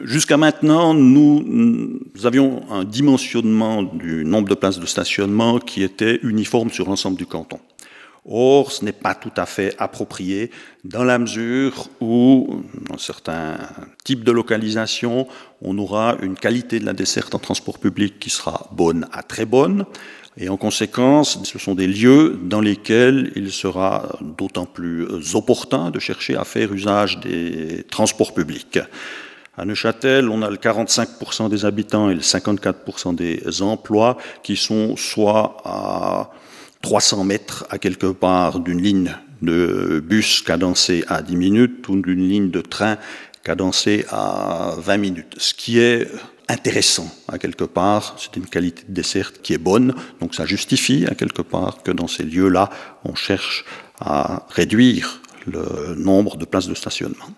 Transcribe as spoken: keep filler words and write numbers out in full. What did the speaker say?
Jusqu'à maintenant, nous, nous avions un dimensionnement du nombre de places de stationnement qui était uniforme sur l'ensemble du canton. Or, ce n'est pas tout à fait approprié dans la mesure où, dans certains types de localisation, on aura une qualité de la desserte en transport public qui sera bonne à très bonne. Et en conséquence, ce sont des lieux dans lesquels il sera d'autant plus opportun de chercher à faire usage des transports publics. À Neuchâtel, on a le quarante-cinq pour cent des habitants et le cinquante-quatre pour cent des emplois qui sont soit à trois cents mètres à quelque part d'une ligne de bus cadencée à dix minutes ou d'une ligne de train cadencée à vingt minutes. Ce qui est intéressant à quelque part, c'est une qualité de desserte qui est bonne, donc ça justifie à quelque part que dans ces lieux-là, on cherche à réduire le nombre de places de stationnement.